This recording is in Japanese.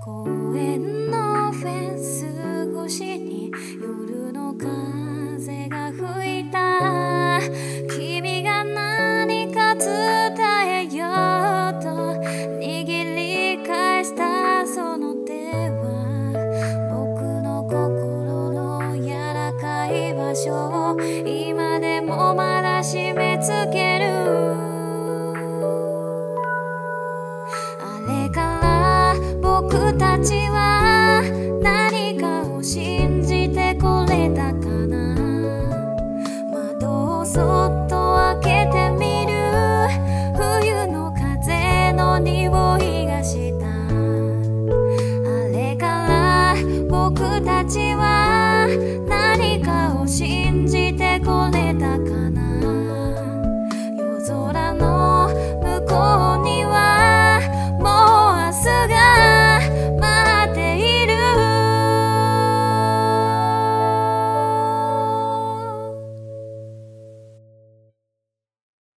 公園のフェンス越しに夜の風が吹いた。君が何か伝えようと握り返したその手は、僕の心の柔らかい場所を今でもまだ締め付ける。あれから僕たちは何かを信じてこれたかな。窓をそっと開けてみる。冬の風の匂いがした。あれから僕たちは何かを信じてこれ